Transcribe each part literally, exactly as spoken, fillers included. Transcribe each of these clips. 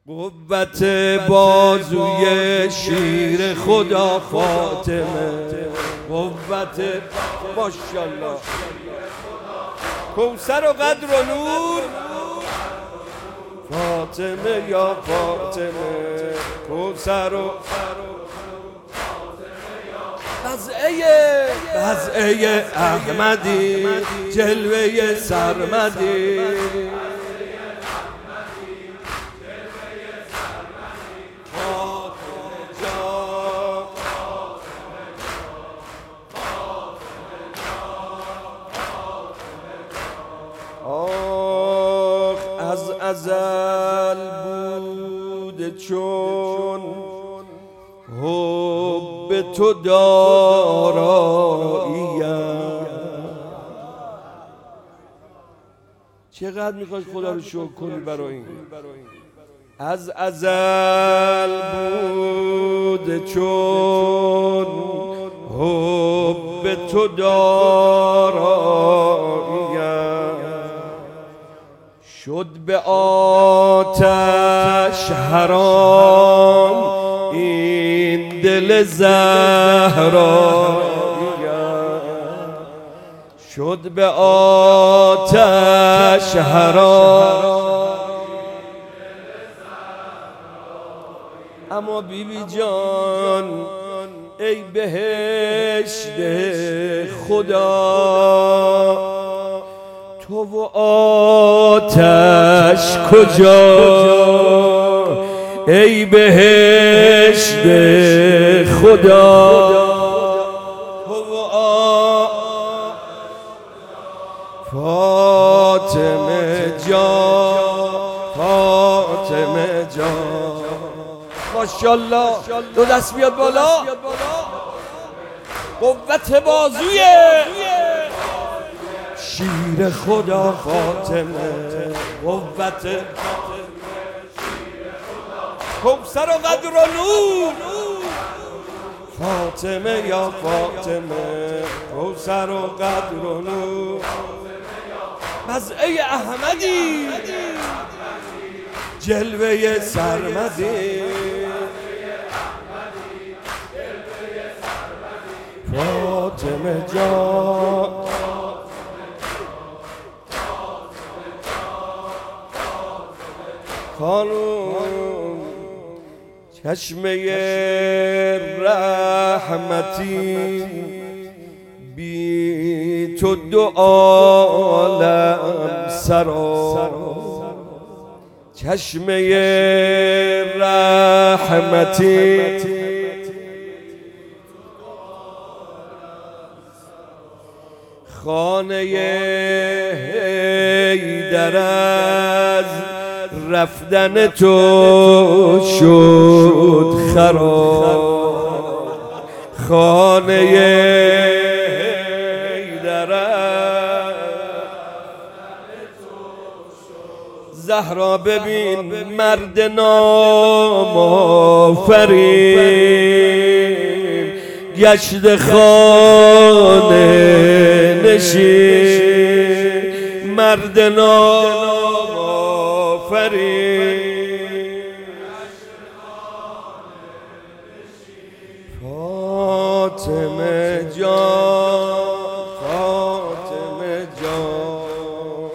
قوت بازوی شیر خدا فاطمه، قوت ماشاءالله کوثر و قدر و نور فاطمه یا فاطمه، کوثر و بزعه بزعه احمدی، جلوه سرمدی، از ازل بوده چون حب تو داراییم. چقدر میخوای خدا رو شکر کنی برای این؟ از ازل بوده چون حب تو داراییم، شد به آتش حرام این دل زهراییم، شد به آتش حرام. اما بی بی جان ای بهشت خدا، تو و آتش کجا؟ ای بهشت خدا، تو و آتش فاطمه جان، فاطمه جان ماشاءالله. دو دست بیاد بالا، قوت بازوی شیر خدا فاطمه، قوت کوثر و قدر و نور فاطمه یا فاطمه، کوثر و قدر و نور بزعه احمدی، جلوه سرمدی، فاطمه جان خانوم، چشمه رحمتی بی تو دو عالم سرا، چشمه رحمتی خانه حیدر از رفتن تو شد خراب، خانه حیدر از زهرا ببین مرد نامآفرین، گشت خانه نشین، مرد نامآفرین، فاطمه جان، فاطمه جان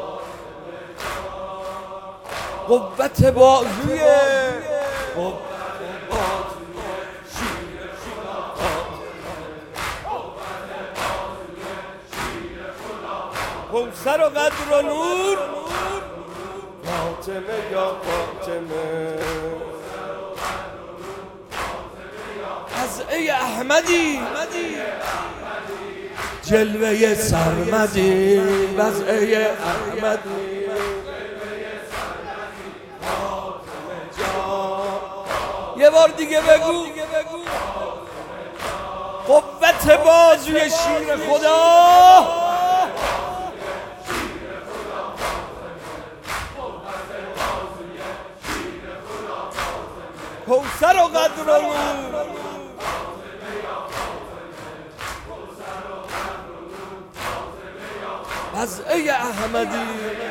قوت بازوی کوثر و قدر و نور فاطمه یا فاطمه، بزعه احمدی، جلوه سرمدی، بزعه احمدی، یه بار دیگه بگو قوت بازوی شیر خدا، کوثر و قدر و نور بزعه احمدی.